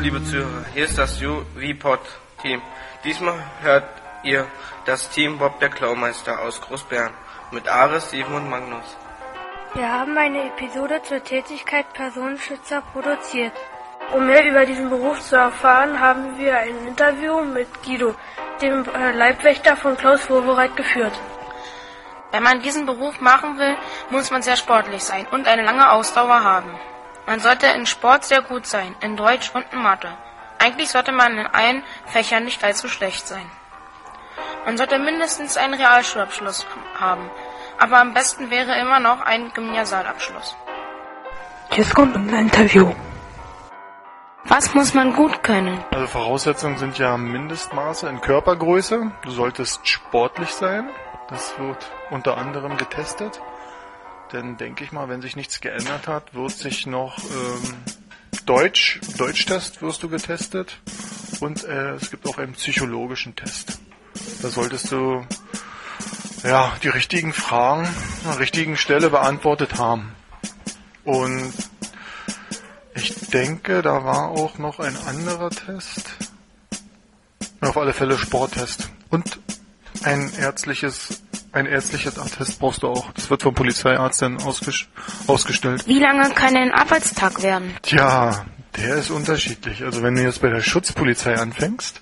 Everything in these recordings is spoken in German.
liebe Zuhörer, hier ist das UV-Pod-Team. Diesmal hört ihr das Team Bob der Klaumeister aus Großbären mit Ares, Steven und Magnus. Wir haben eine Episode zur Tätigkeit Personenschützer produziert. Um mehr über diesen Beruf zu erfahren, haben wir ein Interview mit Guido, dem Leibwächter von Klaus Wowereit, geführt. Wenn man diesen Beruf machen will, muss man sehr sportlich sein und eine lange Ausdauer haben. Man sollte in Sport sehr gut sein, in Deutsch und in Mathe. Eigentlich sollte man in allen Fächern nicht allzu schlecht sein. Man sollte mindestens einen Realschulabschluss haben, aber am besten wäre immer noch ein Gymnasialabschluss. Jetzt kommt unser Interview. Was muss man gut können? Also Voraussetzungen sind ja Mindestmaße in Körpergröße. Du solltest sportlich sein. Das wird unter anderem getestet. Denn denke ich mal, wenn sich nichts geändert hat, wird sich noch Deutschtest wirst du getestet. Und es gibt auch einen psychologischen Test. Da solltest du die richtigen Fragen an der richtigen Stelle beantwortet haben. Und ich denke, da war auch noch ein anderer Test. Auf alle Fälle Sporttest. Und ein ärztliches Attest brauchst du auch. Das wird vom Polizeiarzt dann ausgestellt. Wie lange kann ein Arbeitstag werden? Tja, der ist unterschiedlich. Also wenn du jetzt bei der Schutzpolizei anfängst,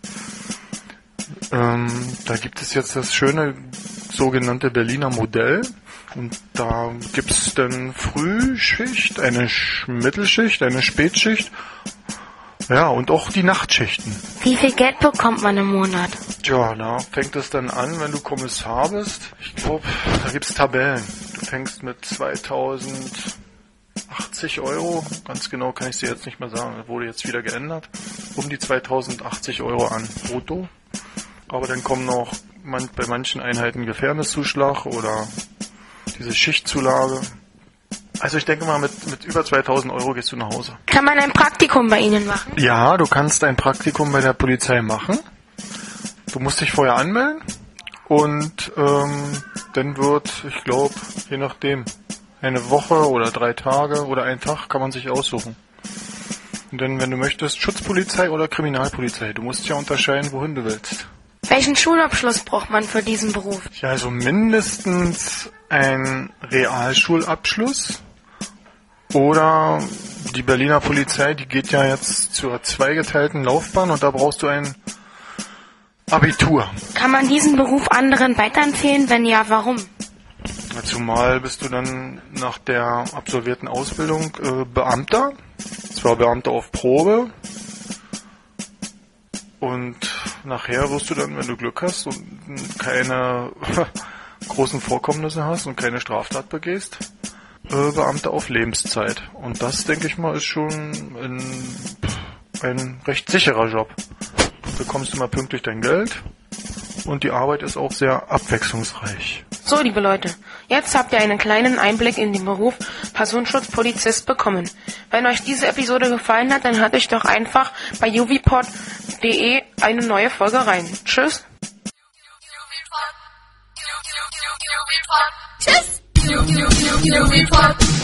da gibt es jetzt das schöne sogenannte Berliner Modell. Und da gibt's dann Frühschicht, eine Mittelschicht, eine Spätschicht, ja, und auch die Nachtschichten. Wie viel Geld bekommt man im Monat? Tja, da fängt es dann an, wenn du Kommissar bist. Ich glaube, da gibt's Tabellen. Du fängst mit 2080 Euro, ganz genau kann ich dir jetzt nicht mehr sagen, das wurde jetzt wieder geändert, um die 2080 Euro an brutto. Aber dann kommen noch bei manchen Einheiten Gefährniszuschlag oder diese Schichtzulage. Also ich denke mal, mit über 2000 Euro gehst du nach Hause. Kann man ein Praktikum bei Ihnen machen? Ja, du kannst ein Praktikum bei der Polizei machen. Du musst dich vorher anmelden und dann wird, ich glaube, je nachdem, eine Woche oder 3 Tage oder ein Tag kann man sich aussuchen. Und dann, wenn du möchtest, Schutzpolizei oder Kriminalpolizei. Du musst ja unterscheiden, wohin du willst. Welchen Schulabschluss braucht man für diesen Beruf? Ja, also mindestens ein Realschulabschluss oder die Berliner Polizei, die geht ja jetzt zur zweigeteilten Laufbahn und da brauchst du ein Abitur. Kann man diesen Beruf anderen weiterempfehlen? Wenn ja, warum? Zumal bist du dann nach der absolvierten Ausbildung Beamter, zwar Beamter auf Probe und nachher wirst du dann, wenn du Glück hast und keine großen Vorkommnisse hast und keine Straftat begehst, Beamter auf Lebenszeit. Und das, denke ich mal, ist schon ein recht sicherer Job. Du bekommst immer pünktlich dein Geld und die Arbeit ist auch sehr abwechslungsreich. So, liebe Leute, jetzt habt ihr einen kleinen Einblick in den Beruf Personenschutzpolizist bekommen. Wenn euch diese Episode gefallen hat, dann hört euch doch einfach bei uvpod.de eine neue Folge rein. Tschüss! Tschüss!